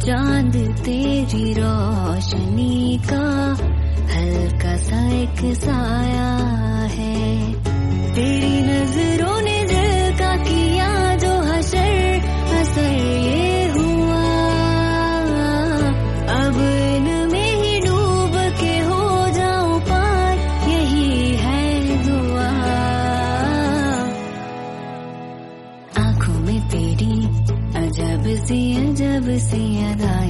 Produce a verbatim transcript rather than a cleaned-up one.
चांद तेरी रोशनी का हल्का सा एक साया है। तेरी नजरों ने दिल का किया जो हशर, असर ये हुआ अब इनमें ही डूब के हो जाऊं पार, यही है दुआ। आंखों में तेरी अजब सी अजब सी अदा